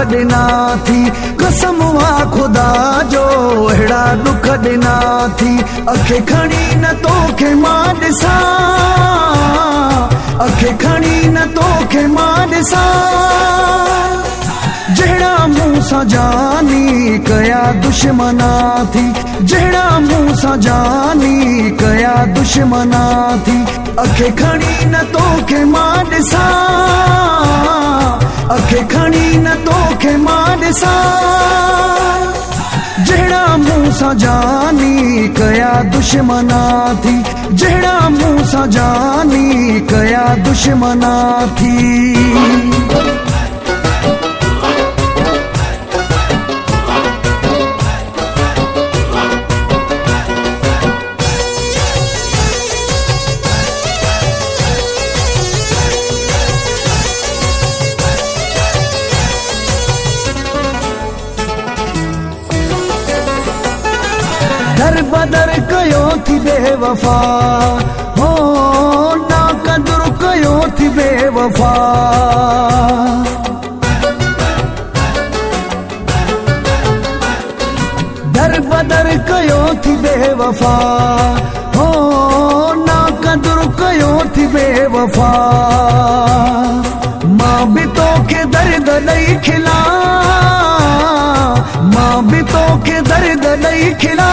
ॾिना थी कसम वा ख़ुदा जो अहिड़ा दुख ॾिना थी अखे खणी न तोखे मां ॾिसां अखे खणी न तोखे मां ॾिसां जहिड़ा मूं सां जानी कया दुश्मना थी जहिड़ा मूं सां जानी कया दुश्मना थी अखे खणी न तोखे मां ॾिसां अखे खणी न तोखे मां ॾिसां जहिड़ा मूं सां जानी कया दुश्मना थी जहिड़ा मूं सां जानी कया दुश्मना थी दर बदर कयो थी बेवफा हो ना कदर कयो थी बेवफा दर बदर कयो थी बेवफा हो ना कदर कयो थी बेवफा मां भी तोखे दर्द ॾेई खिला मां भी तोखे दर्द ॾेई खिला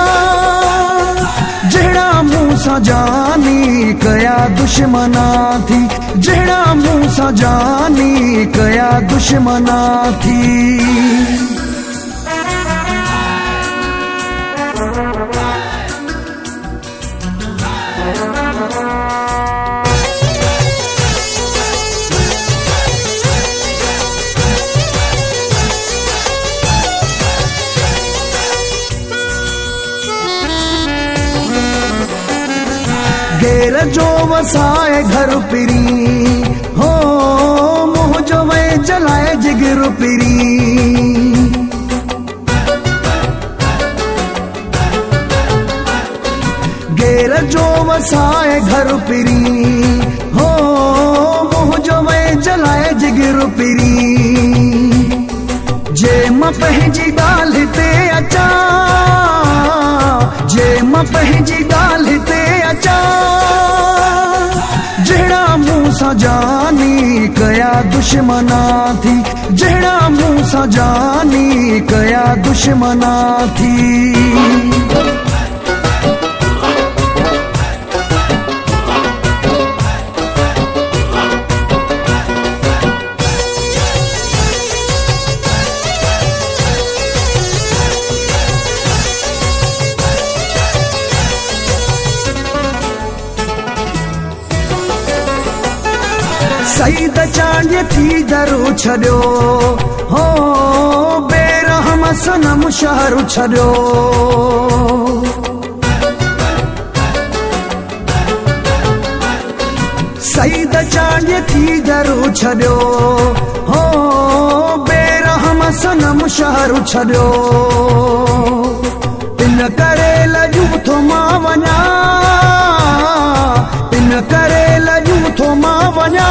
जहिड़ा मूं सां जानी कया दुश्मना थी जहिड़ा मूं सां जानी कया दुश्मना थी घेर जो वसाए घर पिरी हो मुंह जो वे जलाए जिगर पिरी घेर जो वसाए घर पिरी हो मुंह जो वे जलाए जिगर पिरी जे मां पंहिंजी ॻाल्हि ते अचां जे मां पंहिंजी ॻाल्हि ते अचां जहिड़ा मूं सां जानी कया दुश्मना थी जहिड़ा मूं सां जानी कया दुश्मना थी सईद चांडिय थी दरू छॾियो हो बेरहम सनम शहर छॾियो सईद चांडिय थी दरू छॾियो हो बेरहम सनम शहर छॾियो इन करे लॼूं थो मां वञा इन करे लॼूं थो मां वञा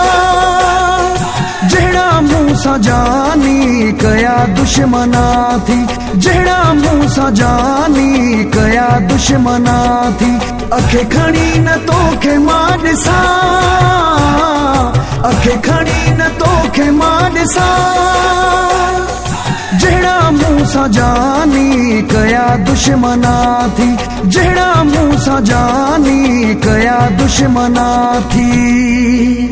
जहिड़ा मूं सां जानी कया दुश्मना थी जहिड़ा मूं सां जानी कया दुश्मना थी अखे खणी न तोखे मां ॾिसां अखे खणी न तोखे मां ॾिसां जहिड़ा मूं सां जानी कया दुश्मना थी जहिड़ा मूं सां जानी कया दुश्मना थी